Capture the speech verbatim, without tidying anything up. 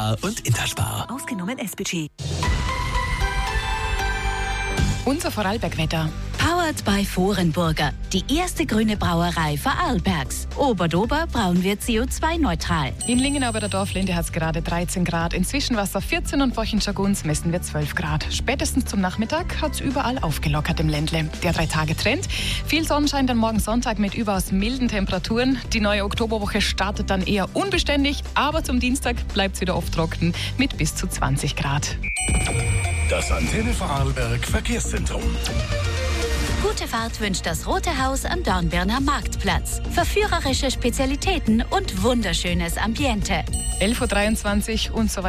Spar und Interspar. Ausgenommen S-Budget. Unser Vorarlbergwetter. Powered by Vorenburger, die erste grüne Brauerei Vorarlbergs. Oberdober brauen wir C O zwei neutral. In Lingenau bei der Dorflinde hat es gerade dreizehn Grad. In Zwischenwasser vierzehn und Wochenschaguns messen wir zwölf Grad. Spätestens zum Nachmittag hat es überall aufgelockert im Ländle. Der Drei-Tage-Trend. Viel Sonnenschein dann morgen Sonntag mit überaus milden Temperaturen. Die neue Oktoberwoche startet dann eher unbeständig, aber zum Dienstag bleibt es wieder oft trocken mit bis zu zwanzig Grad. Das Antenne Vorarlberg Verkehrszentrum. Gute Fahrt wünscht das Rote Haus am Dornbirner Marktplatz. Verführerische Spezialitäten und wunderschönes Ambiente. elf Uhr dreiundzwanzig und so weiter.